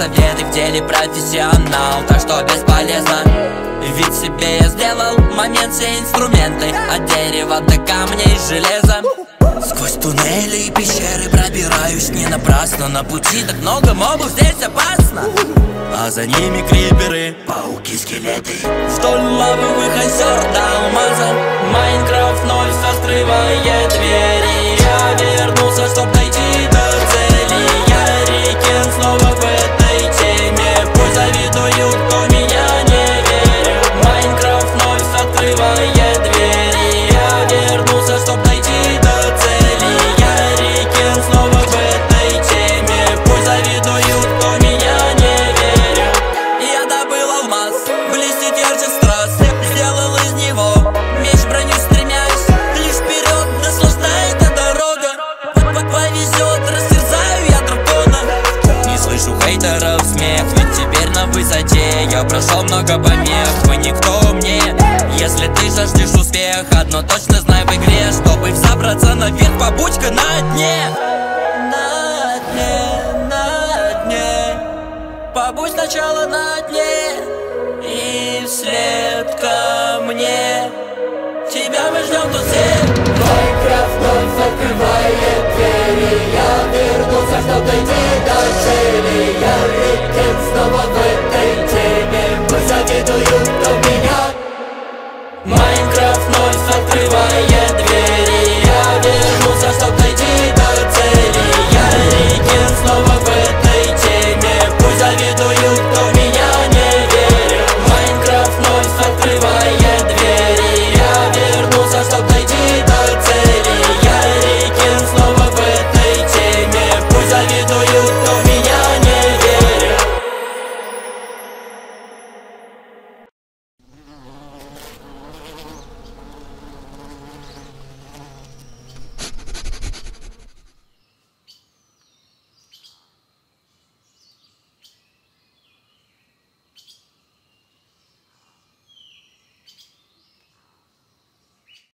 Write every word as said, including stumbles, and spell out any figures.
советы, в деле профессионал, так что бесполезно. Ведь себе я сделал момент все инструменты, от дерева до камней и железа. Сквозь туннели и пещеры пробираюсь не напрасно. На пути так много мобов, здесь опасно. А за ними криперы, пауки-скелеты, вдоль лавовых озер до алмаза. Майнкрафт вновь открывает двери. Я вернулся, чтоб дойти до цели. Я Рикен снова в этой теме. Пусть завидуют, кто меня не верит. Майнкрафт вновь открывает двери. Я вернулся, чтоб дойти до цели. Я Рикен снова в этой теме. Пусть завидуют, кто меня не верит. Я добыл алмаз, блестит ярче страз. Сделал из него меч, броню стремясь. Лишь вперед наслаждает эта дорога. Повезет, растерзаю я дракона. Не слышу хейтеров смех, ведь теперь на высоте. Я прошел много помех, вы никто мне. Если ты жаждешь успех, одно точно знай в игре: чтобы взобраться наверх, побудь-ка на дне. На дне, на дне. Побудь сначала на дне и вслед ко мне. Тебя мы ждем тут все. Майнкрафт вновь открывает двери. Я вернулся, чтоб дойти до цели.